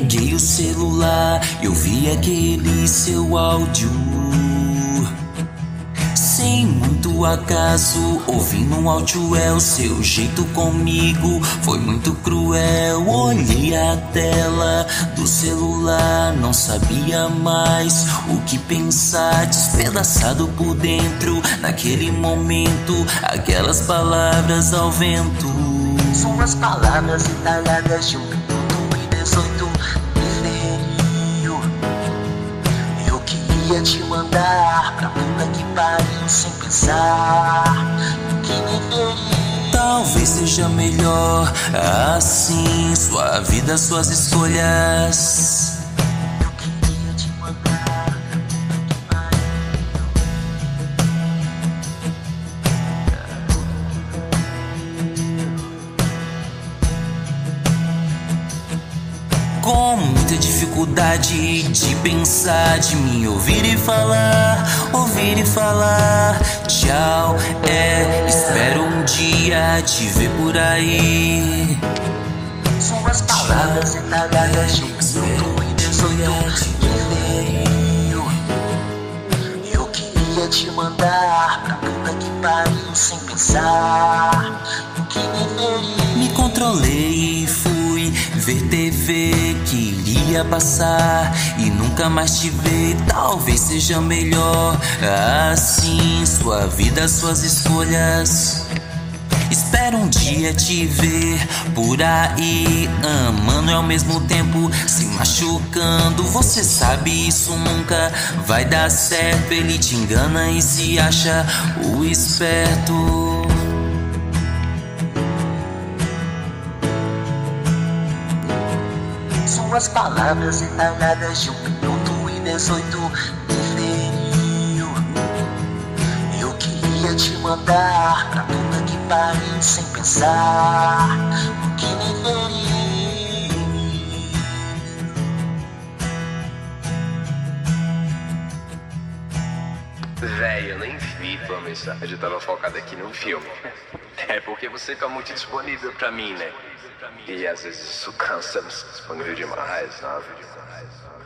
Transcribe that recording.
Peguei o celular e ouvi aquele seu áudio. Sem muito acaso, ouvi no áudio o seu jeito comigo foi muito cruel. Olhei a tela do celular, não sabia mais o que pensar. Despedaçado por dentro, naquele momento, aquelas palavras ao vento. Suas palavras entalhadas de 1:18 me feriu. Eu queria te mandar pra puta que pariu sem pensar no que me feriu. Talvez seja melhor assim, sua vida, suas escolhas. Eu queria te mandar pra puta que pariu. Com muita dificuldade de pensar, de me ouvir e falar, tchau, espero um dia te ver por aí. Suas palavras entalhadas de 1:18 me feriu. Eu queria te mandar pra puta que pariu sem pensar no que me feriu. Me controlei e fui ver TV que iria passar e nunca mais te ver. Talvez seja melhor assim, sua vida, suas escolhas. Espero um dia te ver por aí, amando e ao mesmo tempo se machucando. Você sabe isso nunca vai dar certo. Ele te engana e se acha o esperto. Suas palavras entalhadas de 1:18 me feriu. Eu queria te mandar pra puta que pariu sem pensar no que me feriu. Véi, eu nem vi tua mensagem, eu tava focado aqui no filme. É porque você fica muito disponível pra mim, né? E às vezes isso cansa, disponível demais, sabe?